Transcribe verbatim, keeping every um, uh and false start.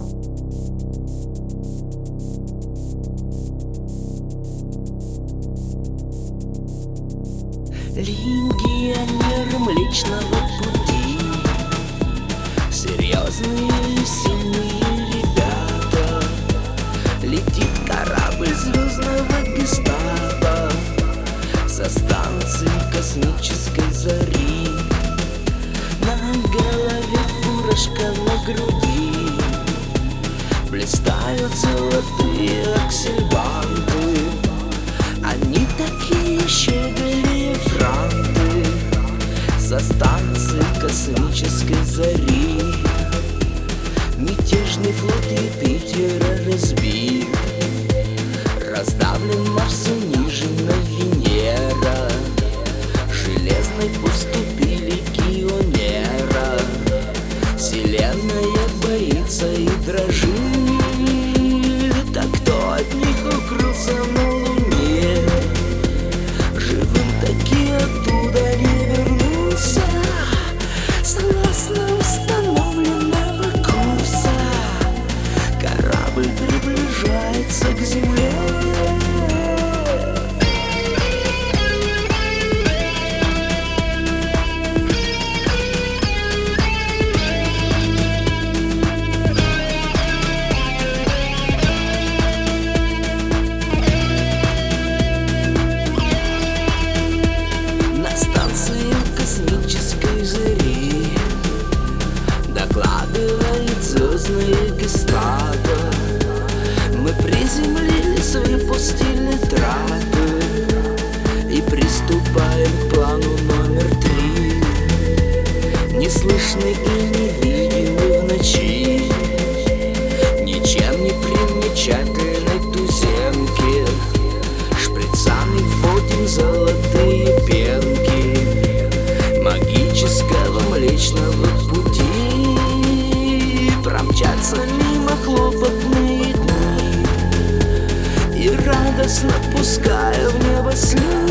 Легионеры Млечного Пути, серьезные сильные ребята. Летит корабль звездного гестапо со станции космической зари. На голове фуражка, на груди блистают золотые аксельбанты. Они такие щеголи франты со станции космической зари. Мятежный флот Юпитера разбит, раздавлен Марс, унижена Венера. Железной поступи легионера. Вселенная боится и дрожит. А кто от них укрылся на Луне? Живым таки оттуда не вернулся, согласно установленного курса. Корабль приближается к Земле. Докладывает звездное гестапо. Мы приземлились, выпустили трапы и приступаем к плану номер три. Неслышны и невидимы в ночи, ничем не примечательной туземки. Шприцами вводим золотые пенки магического Млечного Пути. Промчатся мимо хлопотные дни, и радостно пуская в небо след